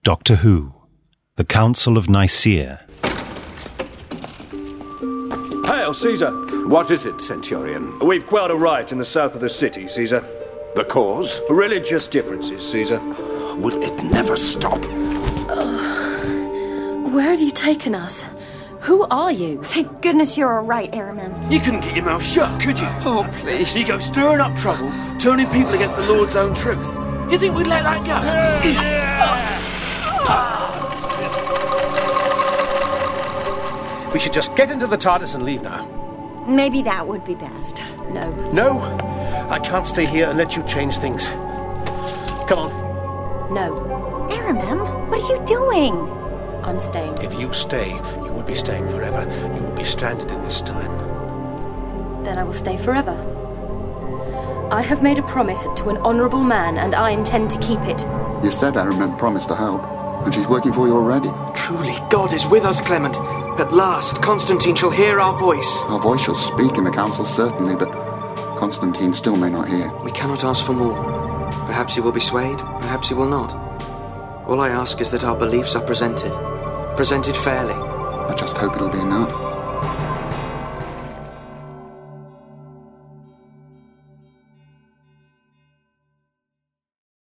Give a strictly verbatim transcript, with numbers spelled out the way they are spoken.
Doctor Who, The Council of Nicaea. Hail, Caesar! What is it, Centurion? We've quelled a riot in the south of the city, Caesar. The cause? Religious differences, Caesar. Will it never stop? Uh, where have you taken us? Who are you? Thank goodness you're all right, Aramem. You couldn't get your mouth shut, could you? Oh, please. You go stirring up trouble, turning people against the Lord's own truth. You think we'd let that go? We should just get into the TARDIS and leave now. Maybe that would be best. No. No, I can't stay here and let you change things. Come on. No. Aramem, what are you doing? I'm staying. If you stay, you will be staying forever. You will be stranded in this time. Then I will stay forever. I have made a promise to an honourable man, and I intend to keep it. You said Aramem promised to help, and she's working for you already. Truly, God is with us, Clement. At last, Constantine shall hear our voice. Our voice shall speak in the council, certainly, but Constantine still may not hear. We cannot ask for more. Perhaps he will be swayed, perhaps he will not. All I ask is that our beliefs are presented. Presented fairly. I just hope it'll be enough.